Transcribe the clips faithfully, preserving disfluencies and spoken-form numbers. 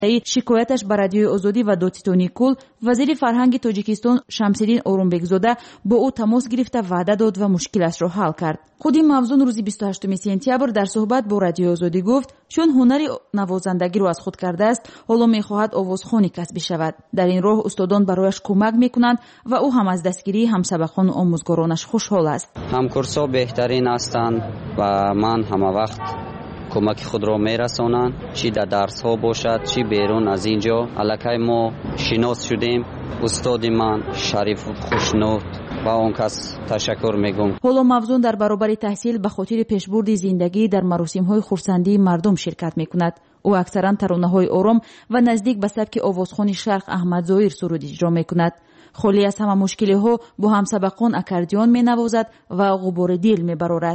شکایتش به رادیوی آزادی و دادستانی کل، وزیر فرهنگ تاجیکستان شمس‌الدین اورونبکزاده با او تماس گرفته وعده داد و مشکلش را حل کرد. خود مافزون روز بیست و هشتم سپتامبر در صحبت با رادیوی آزادی گفت چون هنر نوازندگی را از خود کرده است، حالا می‌خواهد آوازخوانی کسب شود. در این راه استادان برایش کمک می‌کنند و او هم از دستگیری همسبقان و آموزگارانش خوشحال است. همکورس‌ها بهترین هستند و من همه وقت کمک خود را میرسانند، چی در درس ها باشد چی بیرون از اینجا. الکی ما شناس شدیم. استاد من شریف خوشنود و اون کس تشکر میگم. حالا مافزون در برابر تحصیل به خاطر پیشبرد زندگی در مراسم های خرسندی مردم شرکت میکند. او اکثرا ترانه های آرام و نزدیک به سبک آوازخوان شرق احمد ظاهر سرود اجرا میکند. خالی از همه مشکل ها با همسبقان اکاردیون می نوازد و غبار دل می برارد.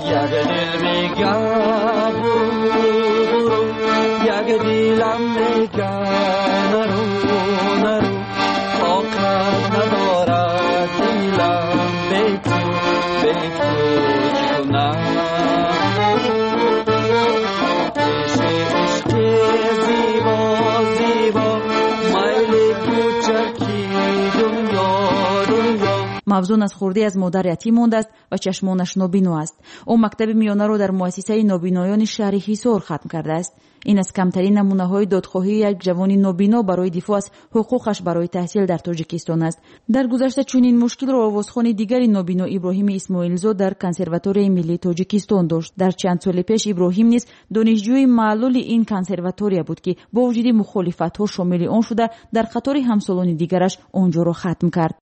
مافزون از خورده از مادر یتیم مانده است و چشمانش نابینا است. او مکتب میانه را در مؤسسه نابینایان شهر حصار ختم کرده است. این از کمترین نمونه‌های دادخواهی یک جوان نابینا برای دفاع از حقوقش برای تحصیل در تاجیکستان است. در گذشته چنین مشکل را آوازخوان دیگری نابینا ابراهیم اسماعیلزاده در کنسرواتوری ملی تاجیکستان داشت. در چند سال پیش ابراهیم نیز دانشجوی معلول این کنسرواتوری بود که با وجود مخالفت‌ها شامل آن شده در قطار همسالان دیگرش آنجا را ختم کرد.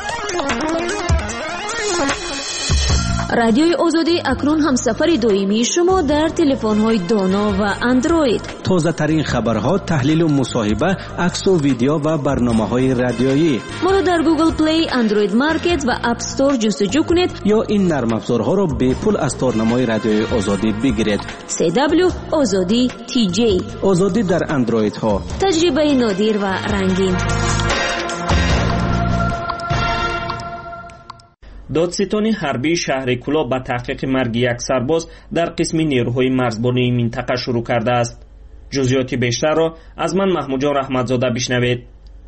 رادیوی آزادی اکنون هم سفر دائمی شما در تلفن‌های دانا و اندروید. تازه ترین خبرها، تحلیل و مصاحبه، عکس و ویدیو و برنامه‌های رادیویی. ما را در گوگل پلی، اندروید مارکت و اپ استور جستجو کنید یا این نرم افزارها را به پول از تارنمای رادیوی آزادی بگیرید. سی دبلیو آزادی تی جی. آزادی در اندروید ها. تجربه نادر و رنگین. دادستان حربی شهر کلا به تحقیق مرگ یک سرباز در قسم نیروهای مرزبانی منطقه شروع کرده است. جزئیات بیشتر را از من محمود جان رحمتزاده بشنوید.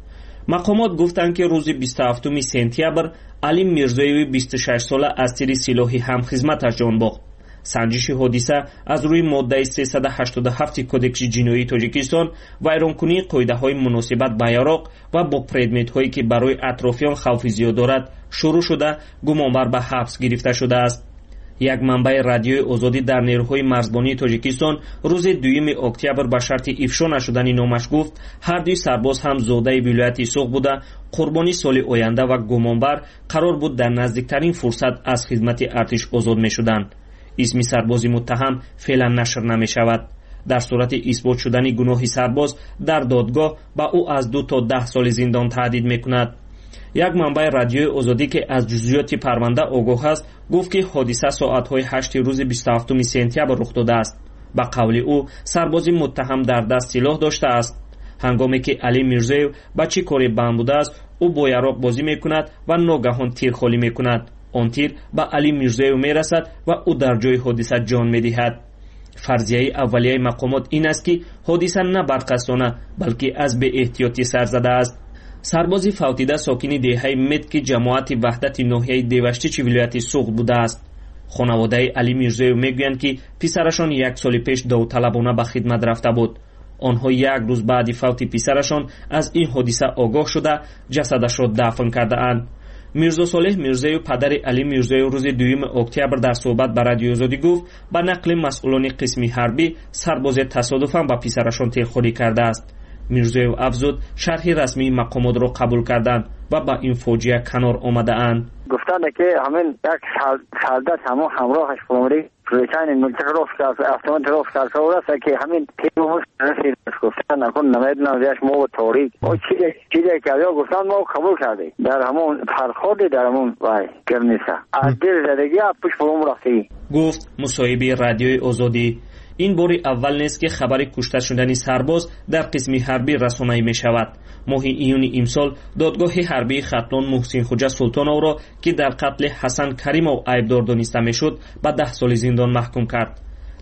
مقامات گفتند که روز بیست و هفتم سپتامبر علی میرزایوی بیست و شش ساله از تیر سلاح همخدمتش جان باخت. سنجش حادثه از روی ماده سیصد و هشتاد و هفت کدکس جنایی تاجیکستان ویرانکنی قاعده‌های مناسبت با یراق و با پردمیت‌هایی که برای اطرافیان خوف زیاد دارد شروع شده گمانبر به حبس گرفته شده است. یک منبع رادیوی آزادی در نیروهای مرزبانی تاجیکستان روز دوم اکتبر به شرط افشا نشدن نامش گفت هر دوی سرباز هم زاده ولایت سوق بوده، قربانی سال آینده و گمانبر قرار بود در نزدیکترین فرصت از خدمت ارتش آزاد می‌شدند. اسم سربازی متهم فعلا نشر نمی شود. در صورت اثبات شدن گناه سرباز در دادگاه با او از دو تا ده سال زندان تهدید می کند. یک منبع رادیوی آزادی که از جزئیات پرونده آگاه است گفت که حادثه ساعت‌های هشت روز بیست و هفتم سپتامبر رخ داده است. به قول او سربازی متهم در دست سلاح داشته است. هنگامی که علی میرزایو با چه کاری بند بوده است او با یراق بازی می کند و ناگهان تیر خالی می کند. آن تیر به علی میرزایو می رسد و او در جای حادثه جان می دهد. فرضیه اولیه مقامات این است که حادثه نه برقصدانه بلکه از بی احتیاطی سر زده است. سربازی فوتیده ساکن دهه مت که جماعت وحدت ناحیه دیوشتی ولایت سوق بوده است. خانواده علی میرزایو میگویند که پسرشان یک سال پیش داوطلبانه به خدمت رفته بود. آنها یک روز بعد فوت پسرشان از این حادثه آگاه شده جسدش را دفن کرده اند. میرزا صالح میرزایو پدر علی میرزایو روز دوم اکتبر در صحبت با رادیو آزادی گفت با نقل مسئولان قسم حربی سرباز تصادفاً با پسرشان تیرخوری کرده است. میرزایو افزود شرح رسمی مقامات را قبول کردند و با این فوجیه کنار آمده اند. گفتند که همین یک سالدت همون همراهش پرومری پرویچان منطقه رو کرد افتمان رو کرد است که همین تیمو رسید گفتن نکن نمیدونم دیش مو تاریک او چیزی چیزی که یا گفتن ما قبول کردیم در همون فرخوردی در همون وای کرنیسا از دل زدگی اپش پروم رفتی گفت مصاحبه رادیوی آزادی. این بار اول نیست که خبر کشته شدن سرباز در قسم حربی رسانه‌ای می شود. ماه ایون امسال دادگاه حربی ختلان محسن خوجه سلطانو را که در قتل حسن کریمو عیبدار دانسته میشد به ده سال زندان محکوم کرد.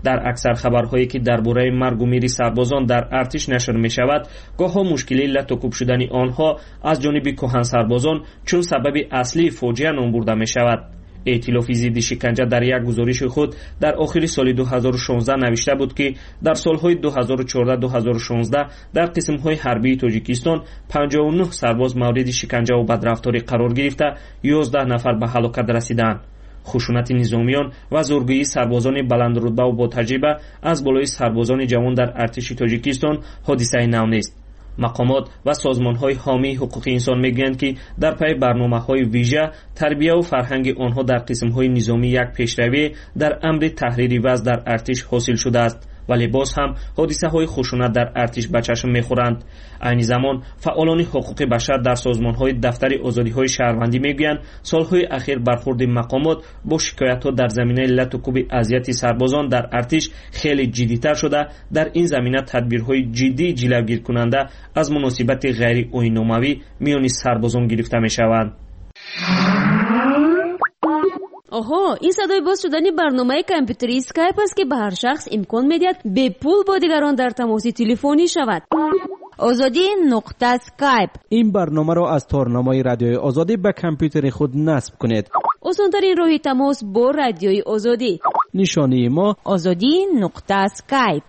در اکثر خبرهایی که درباره مرگ و میر سربازان در ارتش نشر می شود، گاه‌ها مشکلی لط و کوب شدن آنها از جانب کهن سربازان چون سبب اصلی فاجعه نام برده می شود. ائتلاف ضد شکنجه در یک گزارش خود در آخر سال دو هزار و شانزده نوشته بود که در سالهای دو هزار و چهارده دو هزار و شانزده در قسم‌های حربی تاجیکستان پنجاه و نه سرباز مورد شکنجه و بدرفتاری قرار گرفته، یازده نفر به هلاکت رسیدند. خشونت نظامیان و زورگویی سربازان بلندرتبه و با تجربه از بالای سربازان جوان در ارتش تاجیکستان حادثه نو نیست. مقامات و سازمان‌های حامی حقوق انسان میگویند که در پی برنامه‌های ویژه تربیت و فرهنگ آنها در قسم‌های نظامی یک پیشروی در امر تحریر وضع در ارتش حاصل شده است، ولی باز هم حادثه‌های خشونت در ارتش به چشم می‌خورند. عین زمان فعالان حقوق بشر در سازمان‌های دفتر آزادی‌های شهروندی میگویند سال‌های اخیر برخورد مقامات با شکایت‌ها در زمینه لط و کوب اذیت سربازان در ارتش خیلی جدی‌تر شده. در این زمینه تدبیرهای جدی جلوگیر کننده از مناسبت غیر آیین‌ناموی میان سربازان گرفته می‌شوند. آها، این صدای باز شدن برنامه کامپیوتری اسکایپ است که به هر شخص امکان میدهد به پول با دیگران در تماس تلفنی شود. آزادی نقطه اسکایپ. این برنامه را از تارنمای رادیوی آزادی به کامپیوتر خود نصب کنید. آسان‌ترین راه تماس با رادیوی آزادی. نشانی ما آزادی نقطه اسکایپ.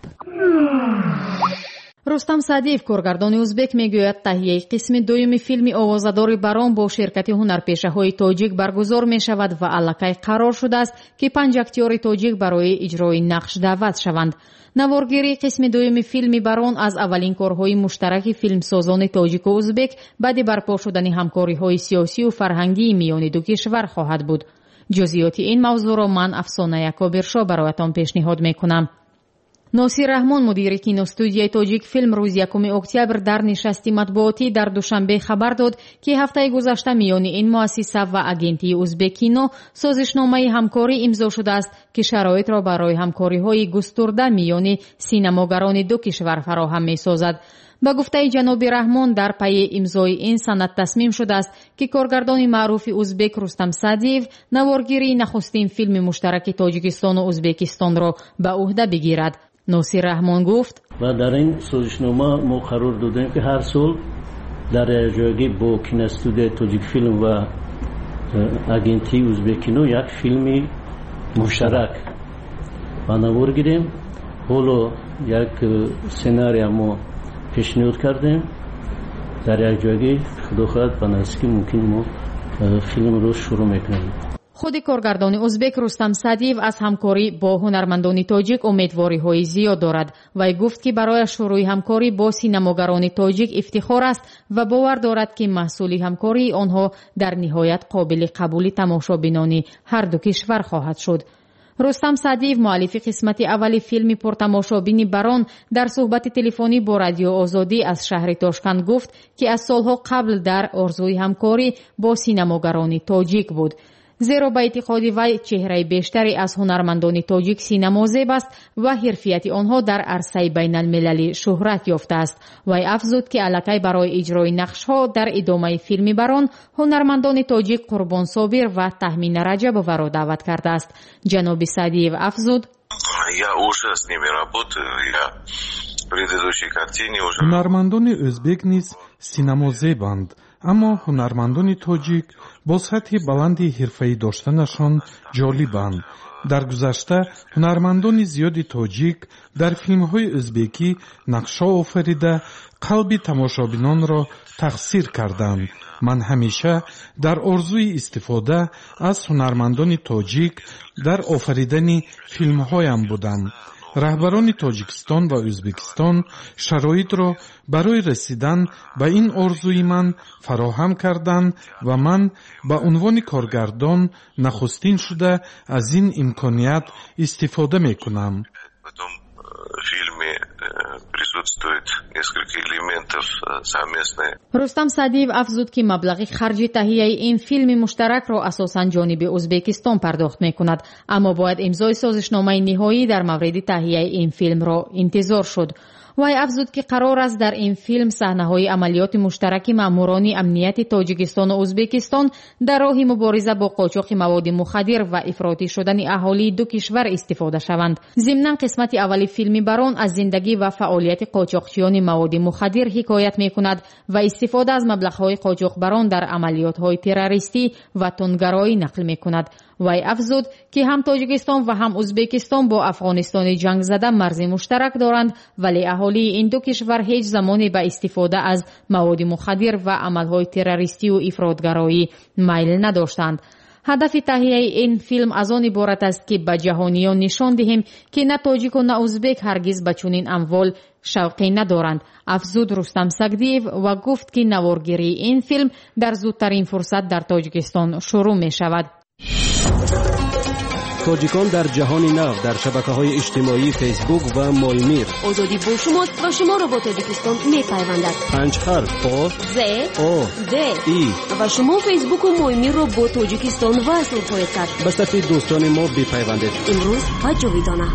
рустам садиев коргардони ӯзбек мегӯяд таҳияи қисми дуюми филми овозадори барон бо ширкати ҳунарпешаҳои тоҷик баргузор мешавад ва аллакай қарор шудааст ки панҷ актёри тоҷик барои иҷрои нақш даъват шаванд. наворгирии қисми дуюми филми барон аз аввалин корҳои муштараки филмсозони тоҷику ӯзбек баъди барпо шудани ҳамкориҳои сиёсию фарҳангии миёни ду кишвар хоҳад буд. ҷузъиёти ин мавзӯъро ман афсона якобиршо бароятон пешниҳод мекунам. ناصر رحمان مدیر کینوستودیوی تاجیک فیلم روز یکم اکتبر در نشستی مطبوعاتی در دوشنبه خبر داد که هفته گذشته میان این مؤسسه و اجنسی ازبک کینو سازشنامه همکاری امضا شده است که شرایط را برای همکاری‌های گسترده میان سینماگران دو کشور فراهم می‌سازد. با گفته جناب رحمان در پی امضای این سند تصمیم شده است که کارگردان معروف ازبک رستم سعدیو نوارگیری نخستین فیلم مشترک تاجیکستان و ازبکستان را به عهده بگیرد. ناصر رحمان گفت و در این سازشنامه ما قرار دادیم که هر سال در جایگی با کینوستودیوی تاجیک فیلم و اجنسی ازبک کینو یک فیلم مشترک بنوار گیریم. حالا یک سناریو ما پیشنهاد کردیم در یک جایگی خدا خواهد بناسکی ممکن ما فیلم رو شروع میکنیم. خود کارگردان ازبک رستم سعدیو از همکاری با هنرمندان تاجیک امیدواری‌های زیاد دارد. وی گفت که برای شروع همکاری با سینماگران تاجیک افتخار است و باور دارد که محصول همکاری آنها در نهایت قابل قبول تماشابینان هر دو کشور خواهد شد. رستم سعدیو مؤلف قسمت اول فیلم پرتماشابین بران در صحبت تلفنی با رادیو آزادی از شهر تاشکند گفت که از سالها قبل در آرزوی همکاری با سینماگران تاجیک بود. زیرا به اعتقاد وی چهره بیشتری از هنرمندان تاجیک سینمازیب است و حرفیت آنها در عرصه بین المللی شهرت یافته است. وی افزود که الکی برای اجرای نقش‌ها در ادامه فیلم بران هنرمندان تاجیک قربان صابر و تهمین رجب را دعوت کرده است. جناب سعدیو افزود هنرمندان ازبک نیز سینمازیبند، اما هنرمندان تاجیک با سطح بلندی حرفه‌ای داشتنشان جالبند. در گذشته هنرمندان زیادی تاجیک در فیلم‌های ازبکی نقش‌ها آفریده قلب تماشابینان را تخسیر کردند. من همیشه در آرزوی استفاده از هنرمندان تاجیک در آفریدن فیلم‌هایم بودم. رهبران تاجیکستان و ازبکستان شرایط را برای رسیدن به این آرزوی من فراهم کردند و من به عنوان کارگردان نخستین شده از این امکانیت استفاده می کنم. رستم سعدیو افزود که مبلغ خرج تهیه این فیلم مشترک را اساساً جانب ازبکستان پرداخت می کند، اما باید امضای سازشنامه نهایی در مورد تهیه این فیلم را انتظار شد. вай афзуд ки қарор аст дар ин филм саҳнаҳои амалиёти муштараки маъмурони амнияти тоҷикистону ӯзбекистон дар роҳи мубориза бо қочоқи маводи мухаддир ва ифротӣ шудани аҳолии ду кишвар истифода шаванд. зимнан қисмати аввали филми барон аз зиндагӣ ва фаъолияти қочоқчиёни маводи мухаддир ҳикоят мекунад ва истифода аз маблағҳои қочоқбарон дар амалиётҳои террористӣ ва тунгароӣ нақл мекунад. вай афзуд ки ҳам тоҷикистон ва ҳам ӯзбекистон бо афғонистони ҷангзада марзи муштарак доранд, вале аҳолии ин ду кишвар ҳеҷ замоне ба истифода аз маводи мухаддир ва амалҳои террористию ифротгароӣ майл надоштанд. ҳадафи таҳияи ин филм аз он иборат аст ки ба ҷаҳониён нишон диҳем ки на тоҷику на ӯзбек ҳаргиз ба чунин амвол шавқе надоранд, афзуд Рустам Сагдиев ва гуфт ки наворгирии ин филм дар зудтарин фурсат дар Тоҷикистон шурӯъ мешавад. тоҷикон дар ҷаҳони нав дар шабакаҳои иҷтимоӣ фейсбук ва молмир. озодӣ бо шумост ва шуморо бо Тоҷикистон мепайвандад. панҷ ҳарф о з о д и ва шумо фейсбуку молмирро бо Тоҷикистон васл хоҳед кард. ба сафи дӯстони мо бипайвандед. имрӯз ва ҷовидона.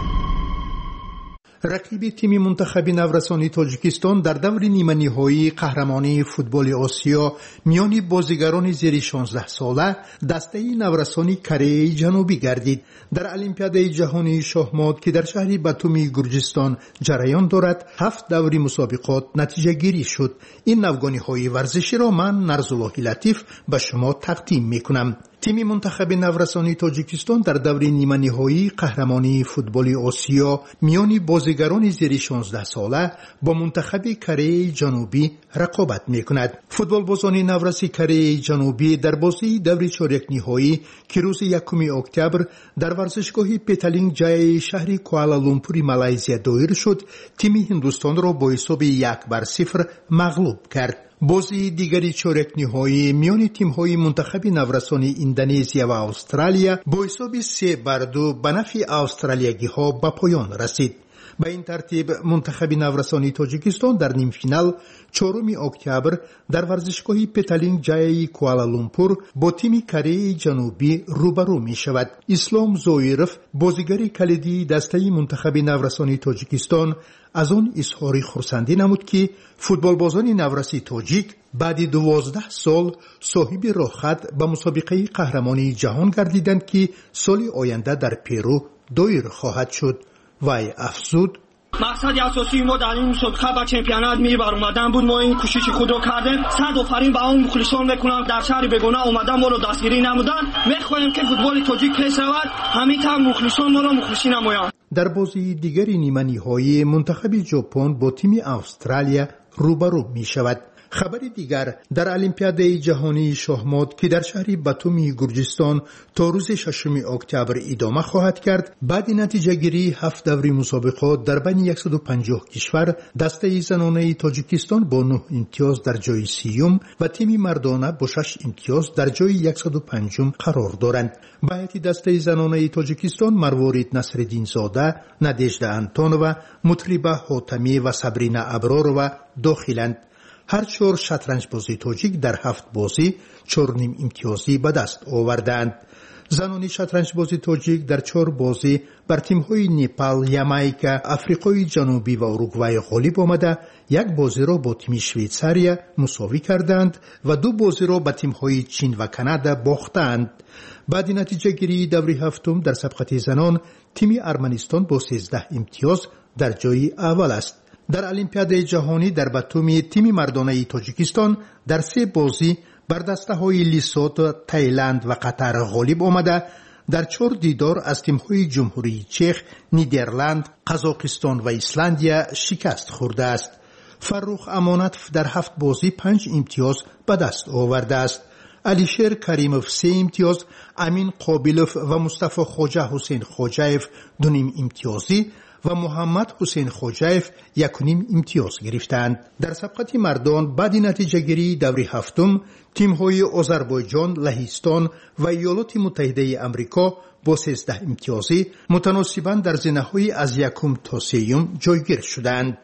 رقیب تیم منتخب نورسانی تاجیکستان در دور نیمه نهایی قهرمانی فوتبال آسیا میان بازیگران زیر شانزده ساله دسته نورسانی کره جنوبی گردید. در المپیاد جهانی شاهمات که در شهر باتومی گرجستان جریان دارد، هفت دوری مسابقات نتیجه گیری شد. این نوگانی‌های ورزشی را من نرزالله لطیف به شما تقدیم میکنم. تیم منتخب نورسانی تاجیکستان در دور نیمه نهایی قهرمانی فوتبال آسیا میان بازیگران زیر شانزده ساله با منتخب کره جنوبی رقابت میکند. فوتبالبازان نورسی کره جنوبی در بازی دور چهارک نهایی که روز یکم اکتبر در ورزشگاه پتالینگ جای شهر کوالالامپور مالایزیا دایر شد، تیم هندوستان را با حساب یک بر صفر مغلوب کرد. بازی دیگری چهارک نهایی میان تیم‌های منتخب نورسانی اندونزیا و استرالیا با حساب سه بر دو به نفع استرالیایی‌ها به پایان رسید. به این ترتیب منتخب نورسانی تاجیکستان در نیم فینال چهارم اکتبر در ورزشگاه پتالینگ جای کوالالامپور با تیم کره جنوبی روبرو می شود. اسلام زویرف بازیگر کلیدی دسته منتخب نورسانی تاجیکستان از آن اظهار خرسندی نمود که فوتبالبازان نورسی تاجیک بعد دوازده سال صاحب راهخط به مسابقه قهرمانی جهان گردیدند که سال آینده در پرو دایر خواهد شد. وای افزود مقصد اساسی ما در این مسابقه و چمپیونات می بر اومدن بود. ما این کوشش خود رو کردیم. صد آفرین به اون مخلصان میکنم در شهر بگونه اومدن ما رو دستگیری نمودن. میخوایم که فوتبال تاجیک پیش رود، همین طور مخلصان ما رو مخلصی نمایند. در بازی دیگری نیمه نهایی منتخب ژاپن با تیم استرالیا روبرو می شود. خبر دیگر در المپیاد جهانی شاهمات که در شهر باتومی گرجستان تا روز ششم اکتبر ادامه خواهد کرد، بعد نتیجه گیری هفت دوری مسابقات در بین صد و پنجاه کشور دسته زنانه تاجیکستان با نه امتیاز در جای سیوم و تیم مردانه با شش امتیاز در جای صد و پنج قرار دارند. به هیئت دسته زنانه تاجیکستان مروارید نصرالدین زاده، نادژدا انتونووا، مطربه حاتمی و صبرینا ابرارова داخلند. هر چهار شطرنج بازی تاجیک در هفت بازی چهار نیم امتیازی به دست آوردند. زنان شطرنج بازی تاجیک در چهار بازی بر تیم‌های نپال، یامایکا، آفریقای جنوبی و اروگوئه غالب آمده، یک بازی را با تیم شویتزاریا مساوی کردند و دو بازی را با تیم‌های چین و کانادا باختند. بعد نتیجه گیری دور هفتم در سبقت زنان، تیم ارمنستان با سیزده امتیاز در جای اول است. در المپیاد جهانی در باتومی تیم مردانه تاجیکستان در سه بازی بر دسته های لیسوت، تایلند و قطر غالب آمده، در چهار دیدار از تیم های جمهوری چک، نیدرلند، قزاقستان و ایسلندیا شکست خورده است. فرخ امانتف در هفت بازی پنج امتیاز به دست آورده است. علیشیر کریموف سه امتیاز، امین قابلوف و مصطفی خوجه حسین خوجایف دو نیم امتیازی و محمد حسین خوجایف یک نیم امتیاز گرفتند. در سبقت مردان بعد نتیجه گیری دور هفتم تیم های آذربایجان، لهستان و ایالات متحده آمریکا با سیزده امتیازی متناسباً در زینه های از یکم تا سیوم جایگیر شدند.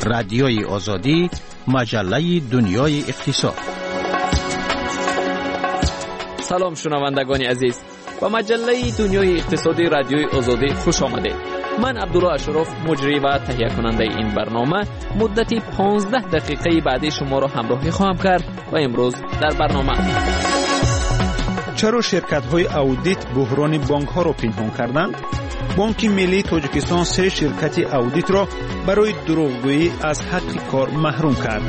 رادیوی آزادی، مجله دنیای اقتصاد. سلام شنوندگان عزیز، با مجله دنیای اقتصادی رادیوی آزادی خوش آمدید. من عبدالله اشرف، مجری و تهیه کننده این برنامه، مدتی پانزده دقیقه بعدی شما را همراهی خواهم کرد و امروز در برنامه: چرا شرکت‌های اودیت بحران بانک‌ها را پنهان کردند؟ بانک ملی تاجیکستان سه شرکت اودیت را برای دروغگویی از حق کار محروم کرد.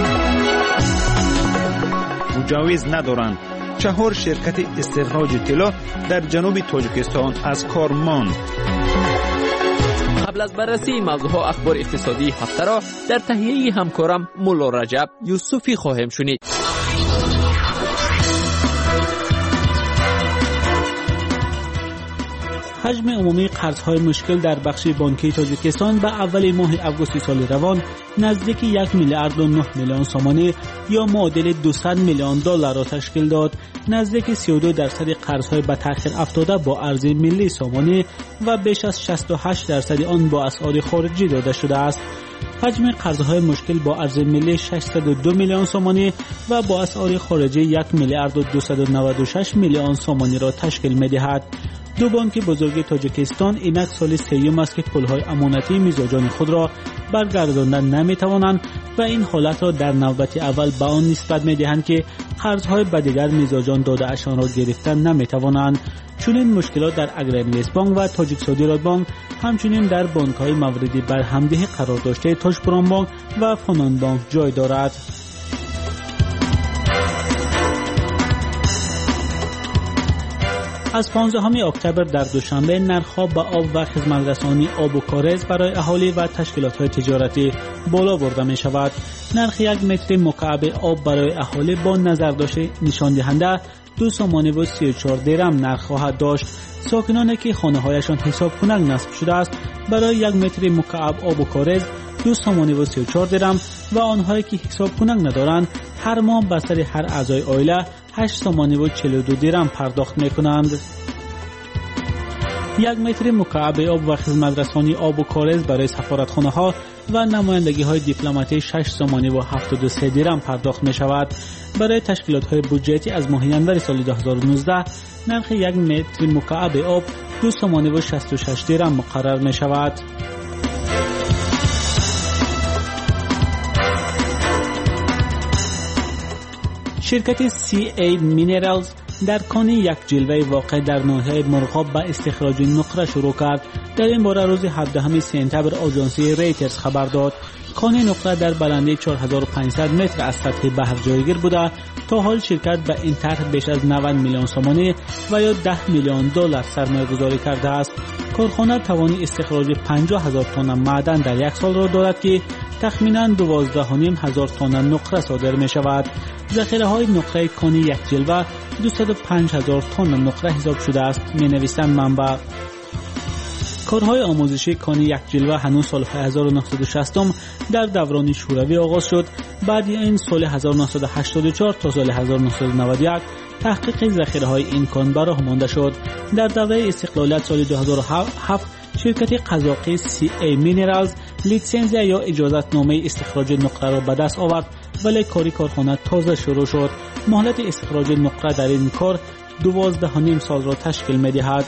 مجوز ندارند. چهار شرکت استخراج طلا در جنوب تاجیکستان از کار ماند. قبل از بررسی موضوعات اخبار اقتصادی هفته را در تهیه همکارم مولا رجب یوسفی خواهیم شنید. حجم عمومی قرض‌های مشکل در بخش بانکی تاجیکستان به اول ماه آگوست سال روان نزدیک یک میلیارد و نه میلیون سامانه یا معادل دویست میلیون دلار را تشکیل داد. نزدیک سی و دو درصد قرض‌های به تأخیر افتاده با ارز ملی سامانه و بیش از شصت و هشت درصد آن با اسعار خارجی داده شده است. حجم قرض‌های مشکل با ارز ملی ششصد و دو میلیون سامانه و با اسعار خارجی یک میلیارد و دویست و نود و شش میلیون سامانه را تشکیل می‌دهد. دو بانک بزرگ تاجیکستان اینک سال سیوم است که پولهای امانتی میزاجان خود را برگرداندن نمیتوانند و این حالت را در نوبت اول به آن نسبت میدهند که قرضهای به دیگر میزاجان داده اشان را گرفتن نمیتوانند. چون این مشکلات در اگرانویست بانک و تاجیک صادرات بانک، همچنین در بانک‌های موردی برهمدهی قرار داشته تاجپوران بانک و فنان بانک جای دارد. از پانزدهم اکتبر در دوشنبه نرخ‌ها به آب و خدمت‌رسانی آب و کارز برای اهالی و تشکیلات‌های تجارتی بالا برده می‌شود. نرخ یک متر مکعب آب برای اهالی با نظر داشته نشان دهنده دو سامانه و سی و چهار درم نرخ خواهد داشت. ساکنانی که خانه‌هایشان حساب کنک نصب شده است برای یک متر مکعب آب و کارز دو سامانه و سی و چهار درم و آنهایی که حساب کنک ندارند هر ماه به سر هر اعضای عائله هشت سامانه و چهل و دو درم پرداخت می‌کنند. یک متر مکعب آب و خدمت‌رسانی آب و کارز برای سفارتخانه‌ها و نمایندگی‌های دیپلماتی شش سامانه و هفتاد و سه درم پرداخت می‌شود. برای تشکیلات‌های بودجتی از ماه ینور سال دو هزار و نوزده نرخ یک متر مکعب آب دو سامانه و شصت و شش درم مقرر می‌شود. شرکت سی ای مینرالز در کان یک جلوه واقع در ناحیه مرغاب به استخراج نقره شروع کرد. در این باره روز هفدهم سپتامبر آژانسی ریترز خبر داد. کان نقره در بلندی چهار هزار و پانصد متر از سطح بحر جایگیر بوده. تا حال شرکت به این طرح بیش از نود میلیون سامانه و یا ده میلیون دلار سرمایه گذاری کرده است. کارخانه توان استخراج پنجاه هزار تن معدن در یک سال را دارد که تخمینا دوازده و نیم هزار تن نقره صادر می شود. ذخیره های نقره کانی یک جلوه دویست و پنج هزار تن نقره حساب شده است، می نویسند منبع. کارهای آموزشی کانی یک جلوه هنوز سال هزار و نهصد و شصت در دوران شوروی آغاز شد. بعد این سال هزار و نهصد و هشتاد و چهار تا سال هزار و نهصد و نود و یک تحقیق ذخیره های این کان براه مانده شد. در دوره استقلالیت سال دو هزار و هفت شرکت قزاقی سی ای مینرالز لیسانس یا اجازت نامه استخراج نقره را به دست آورد، ولی کاری کارخانه تازه شروع شد. مهلت استخراج نقره در این کار دوازده و نیم سال را تشکیل می دهد.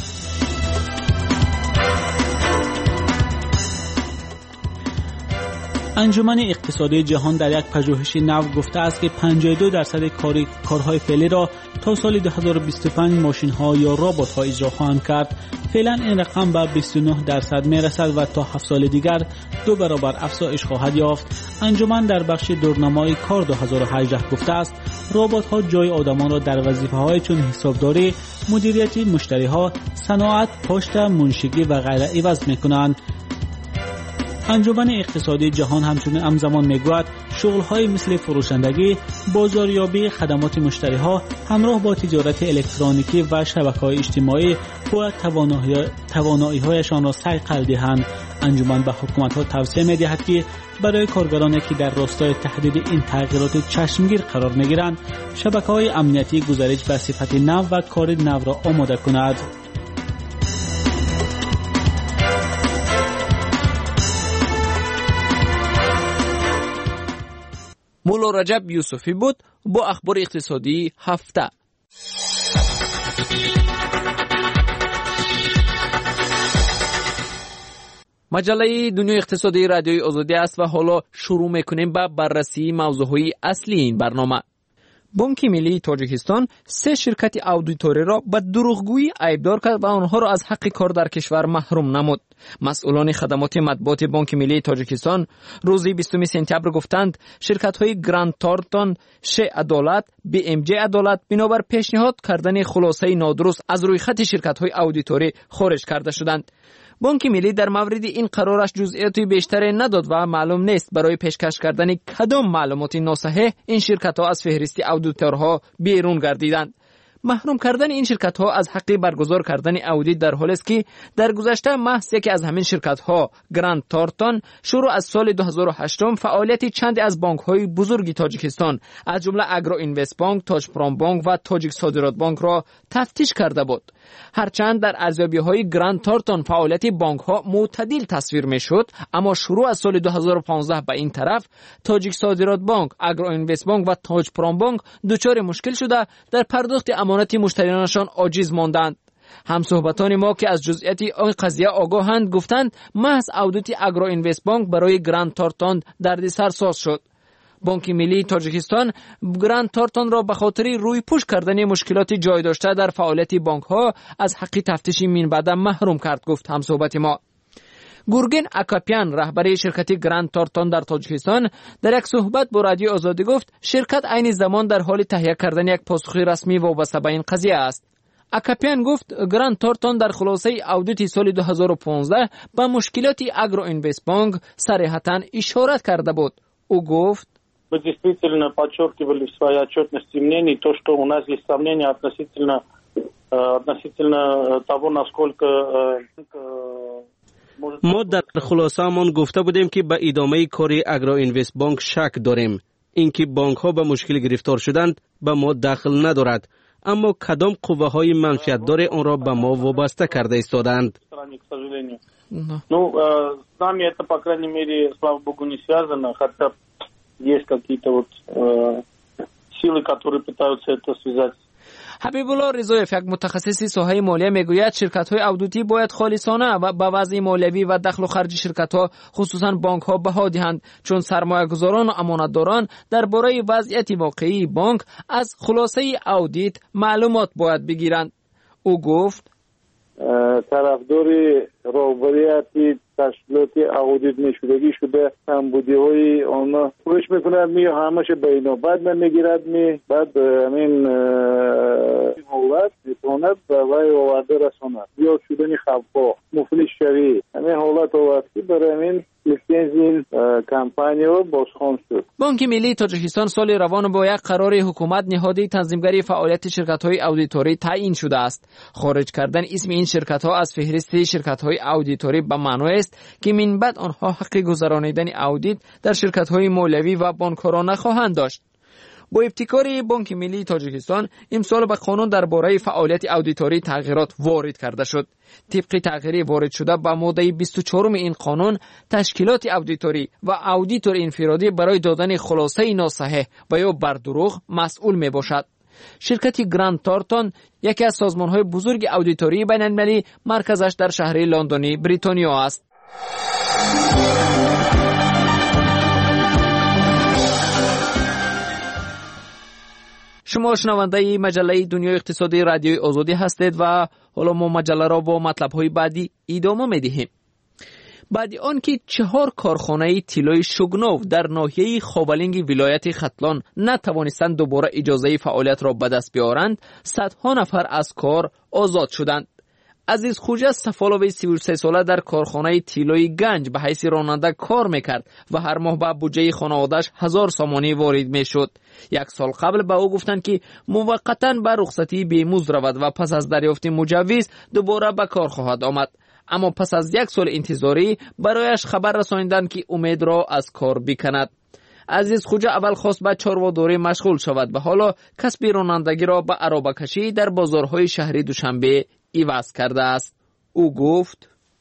انجمن اقتصادی جهان در یک پژوهش نو گفته است که پنجاه و دو درصد کاری کارهای فعلی را تا سال دو هزار و بیست و پنج ماشین‌ها یا ربات‌ها اجرا خواهند کرد. فعلا این رقم به بیست و نه درصد میرسد و تا هفت سال دیگر دو برابر افزایش خواهد یافت. انجمن در بخش دورنمای کار دو هزار و هجده گفته است ربات‌ها جای آدمان را در وظیفه‌های چون حسابداری، مدیریت مشتری‌ها، صنعت، پشت، منشگی و غیره عوض می‌کنند. انجمن اقتصادی جهان همچنین همزمان میگوید شغل‌های مثل فروشندگی، بازاریابی، خدمات مشتری‌ها همراه با تجارت الکترونیکی و شبکه‌های اجتماعی باید توانایی‌هایشان را صقل دهند. انجمن به حکومت‌ها توصیه می‌دهد که برای کارگرانی که در راستای تحدید این تغییرات چشمگیر قرار می‌گیرند، شبکه‌های امنیتی گزارش به صفت نو و کار نو را آماده کند. مولا رجب یوسفی بود با اخبار اقتصادی هفته. مجله دنیای اقتصادی رادیوی آزادی است و حالا شروع میکنیم با بررسی موضوعهای اصلی این برنامه. بانک ملی تاجیکستان سه شرکت اودیتوری را به دروغگویی عیبدار کرد و آنها را از حق کار در کشور محروم نمود. مسئولان خدمات مطبوعات بانک ملی تاجیکستان روز بیستم سپتامبر گفتند شرکت‌های گراند تارتون، ش عدالت، بی ام جی عدالت بنابر پیشنهاد کردن خلاصه نادرست از روی خط شرکت‌های اودیتوری خارج کرده شدند. بانک ملی در مورد این قرارش جزئیاتی بیشتری نداد و معلوم نیست برای پیشکش کردن کدام معلومات ناصحیح این شرکت‌ها از فهرست اودیتورها بیرون گردیدند. محروم کردن این شرکت‌ها از حق برگزار کردن اودیت در حالی است که در گذشته محض یکی از همین شرکت‌ها گراند تارتون شروع از سال دو هزار و هشت فعالیت چند از بانک‌های بزرگ تاجیکستان از جمله اگرو اینوست بانک، تاج پرام بانک و تاجیک صادرات بانک را تفتیش کرده بود. هرچند در ارزیابی‌های گراند تارتون فعالیت بانک‌ها معتدل تصویر می‌شد، اما شروع از سال دو هزار و پانزده به این طرف تاجیک صادرات بانک، اگرو اینوست بانک و تاج پرام بانک دچار مشکل شده در پرداخت امانت مشتریانشان عاجز ماندند. همصحبتان ما که از جزئیات این قضیه آگاهند گفتند محض اودیت اگرو اینوست بانک برای گراند تارتون دردسر ساز شد. بانک ملی تاجیکستان گراند تارتون را به خاطر روی پوش کردن مشکلات جای داشته در فعالیت بانک ها از حق تفتیش من بعد محروم کرد، گفت همصحبت ما. گورگن اکاپیان رهبر شرکت گراند تارتون در تاجیکستان در یک صحبت با رادیو آزادی گفت شرکت عین زمان در حال تهیه کردن یک پاسخ رسمی وابسته به این قضیه است. اکاپیان گفت گراند تارتون در خلاصه اودیت سال دو هزار و پانزده به мушкилоти اگرو اینوست بانک صریحتاً اشارت کرده بود. او گفت Мы действительно подчеркивали в своей отчетности мнений то, что у нас есть сомнения относительно относительно того, насколько ما در خلاصه‌مان گفته بودیم که به ادامه کار اگرو اینوست بانک شک داریم. اینکه بانک ها به مشکل گرفتار شدند به ما دخل ندارد، اما کدام قوه های منفعت داره آن را به ما وابسته کرده ایستادند. Ну, с нами это, по крайней мере, слава богу, не связано, хотя есть какие-то вот силы, которые пытаются это связать. حبیب الله رضایف یک متخصص ساحه مالیه میگوید شرکت‌های اودیتی باید خالصانه و با وضع مالیوی و دخل و خرج شرکت‌ها خصوصاً بانک‌ها بها دهند، چون سرمایه‌گذاران و امانتداران درباره وضعیت واقعی بانک از خلاصه اودیت معلومات باید بگیرند. او گفت طرفدار راهبری تشکیلات اودیت نشدگی شده کمبودی‌های آنها پروش میکنند می همش بینا بعد نمیگیرد می بعد همین حالت میتواند به وی آورده رساند یا شدن خفا مفلس شوی همین حالت آوردی برای همین لیسنس کمپانی بازخوان شد. بانک ملی تاجیکستان سال روان با یک قرار حکومت نهادی تنظیمگری فعالیت شرکت‌های اودیتوری تعیین شده است. خارج کردن اسم این شرکت‌ها از فهرست شرکت‌های اودیتوری به معنی است که من بعد آنها حق گذرانیدن اودیت در شرکت‌های مالیوی و بانک‌ها نخواهند داشت. با ابتکار بانک ملی تاجیکستان امسال به قانون درباره فعالیت اودیتوری تغییرات وارد کرده شد. طبق تغییری وارد شده به ماده بیست و چهار این قانون تشکیلات اودیتوری و اودیتور انفرادی برای دادن خلاصه ناصحیح و یا بر دروغ مسئول می باشد. شرکت گراند تارتون یکی از سازمان‌های بزرگ اودیتوری بین‌المللی مرکزش در شهر لندنی بریتانیا است. شما شنونده مجله دنیای اقتصادی رادیوی آزادی هستید و حالا ما مجله را با مطلب‌های بعدی ادامه می‌دهیم. بعد آن که چهار کارخانه طلای شگناو در ناحیه خوابالنگ ولایت ختلان نتوانستند دوباره اجازه فعالیت را به دست بیارند، صدها نفر از کار آزاد شدند. عزیز خوجه سفالوی سی و سه ساله در کارخانه طلای گنج به حیث راننده کار میکرد و هر ماه به بودجه خانواده‌اش هزار سامانی وارد میشد. یک سال قبل به او گفتند که موقتا به رخصتی بیموز رود و پس از دریافت مجوز دوباره به کار خواهد آمد. اما پس از یک سال انتظاری برایش خبر رساندند که امید را از کار بکند. عزیز خوجه اول خواست به چاره‌داری مشغول شود و حالا کسب رانندگی را به عرابه کشی در بازارهای شهری دوشنبه عوض کرده است. او گفت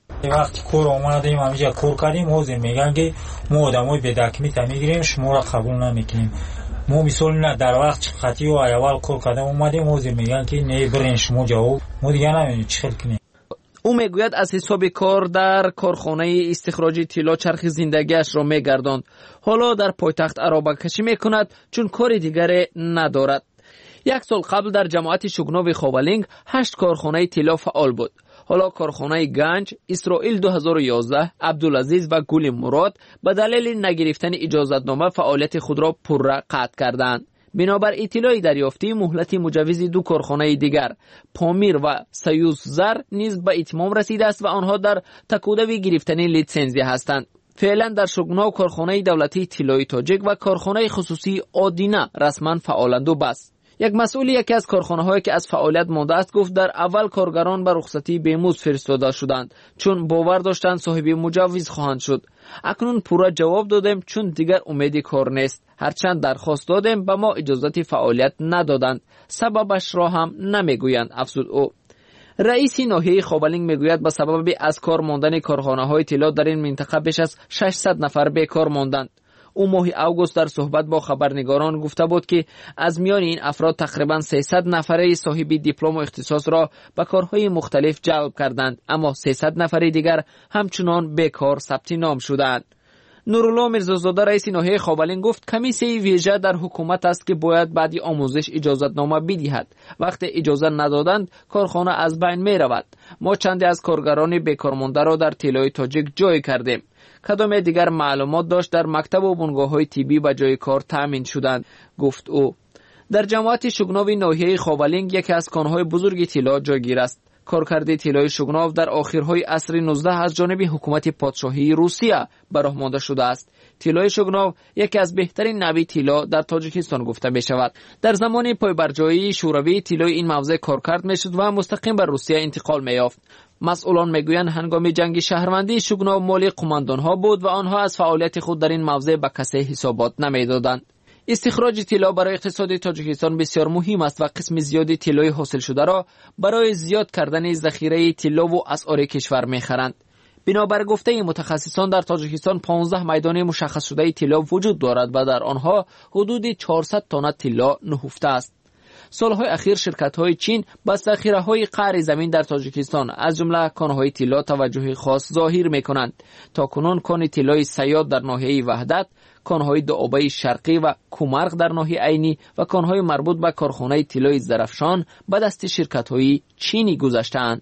وقتی کور اومدیم همینجا کور کردیم حوزه میگن که ما آدمای بداکمیت میگیریم شما را قبول نمیکنیم. ما مثال نه در وقت خطی و اول کور کردیم اومدیم حوزه میگن که نه برین شما جاو ما دیگه نمیدونیم چی کنیم. او میگوید از حساب کار در کارخانه استخراجی طلا چرخ زندگیش را میگرداند. حالا در پایتخت عرابه کشی میکند چون کار دیگری ندارد. یک سال قبل در جماعت شگناو خوابالینگ هشت کارخانه طلا فعال بود. حالا کارخانه گنج، اسرائیل دو هزار و یازده، عبدالعزیز و گل مراد به دلیل نگرفتن اجازتنامه فعالیت خود را پرره قطع کردند. بنابر اطلاع دریافتی مهلت مجوز دو کارخانه دیگر پامیر و سیوس زر نیز به اتمام رسیده است و آنها در تکودوی گرفتن لیسنسی هستند. فعلا در شگناو کارخانه دولتی طلای تاجیک و کارخانه خصوصی آدینه رسما فعالند و بس. یک مسئول یکی از کارخانه‌هایی که از فعالیت مانده است گفت در اول کارگران به رخصتی بیمزد فرستاده شدند چون باور داشتند صاحب مجوز خواهند شد. اکنون پورا جواب دادیم چون دیگر امیدی کار نیست. هرچند درخواست دادیم به ما اجازت فعالیت ندادند. سببش را هم نمیگویند افزود او. رئیس ناحیه خوابالینگ میگوید به سبب از کار ماندن کارخانه‌های طلا در این منطقه بیش از ششصد نفر بیکار ماندند. او ماه اوگوست در صحبت با خبرنگاران گفته بود که از میان این افراد تقریبا سیصد نفره صاحب دیپلم و اختصاص را به کارهای مختلف جلب کردند، اما سیصد نفر دیگر همچنان بیکار ثبت نام شدند. نورالله میرزازاده رئیس ناحیه خوابالینگ گفت کمیسیون ویژه در حکومت است که باید بعد آموزش اجازتنامه بدهد. وقتی اجازه ندادند کارخانه از بین می رود. ما چندی از کارگران بیکار مانده را در طلای تاجیک جای کردیم. کدام دیگر معلومات داشت در مکتب و بنگاه‌های طبی به جای کار تامین شدند، گفت او. در جماعت شگناو ناحیه خوابالینگ یکی از کانهای بزرگ طلا جایگیر است. کارکرد طلای شگناو در آخرهای عصر نوزده از جانب حکومت پادشاهی روسیه به راه مانده شده است. طلای شگناو یکی از بهترین نوع طلا در تاجیکستان گفته می شود. در زمان پایبرجایی شوروی طلای این موضع کارکرد می شد و مستقیم به روسیه انتقال می یافت. مسئولان میگویند هنگام جنگ شهروندی شگناو مال قماندانها بود و آنها از فعالیت خود در این موضع به کسی حسابات نمیدادند. استخراج طلا برای اقتصاد تاجیکستان بسیار مهم است و قسم زیادی طلای حاصل شده را برای زیاد کردن ذخیره طلا و اسعار کشور میخرند. بنابر گفته متخصصان در تاجیکستان پانزده میدان مشخص شده طلا وجود دارد و در آنها حدود چهارصد تن طلا نهفته است. سالهای اخیر شرکت‌های چین به ذخیره‌های قعر زمین در تاجیکستان از جمله کان‌های طلا توجه خاص ظاهر می‌کنند. تاکنون کان طلای سیاد در ناحیه وحدت، کان‌های دوآبه شرقی و کومرغ در ناحیه عینی و کان‌های مربوط به کارخانه طلای زرفشان به دست شرکت‌های چینی گذشته‌اند.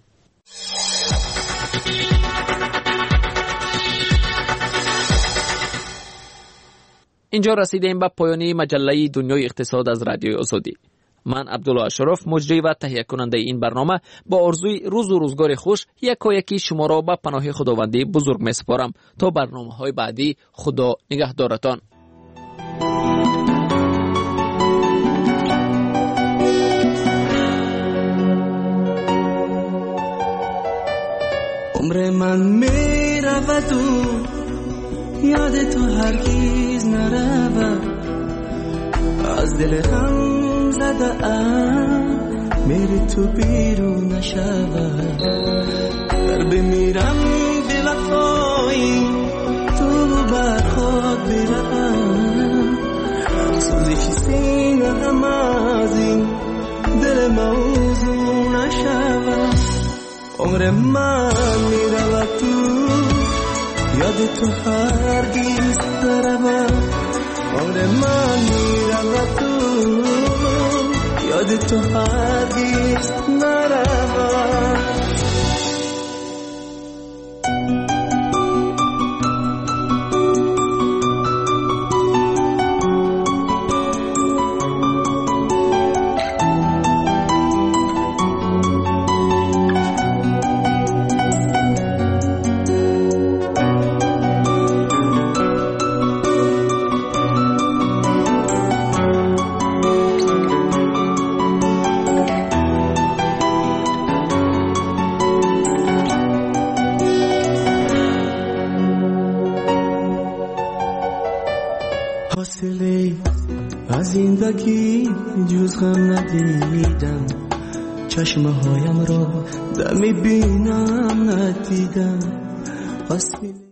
اینجا رسیدیم به پایان مجله دنیای اقتصاد از رادیوی آزادی. من عبدالله اشرف مجری و تهیه کننده این برنامه با آرزوی روز و روزگار خوش یکا یکی شما را به پناه خداوندی بزرگ می سپارم. تا برنامه های بعدی خدا نگهدارتان. عمر من می رود و یاد تو هرگیز نرود، از دل هم زده ام میری تو بیرون نشود. در بمیرم به وفایی تو بر خود برم، سوزش سینه هم از این دل موضوع نشود. عمر من میرود تو یاد تو هرگیز نرود. عمر من میرود تو یاد تو هرگیز نرود. حاصله از زندگی جز غم ندیدم، چشمه هایم را دمی بینم ندیدم.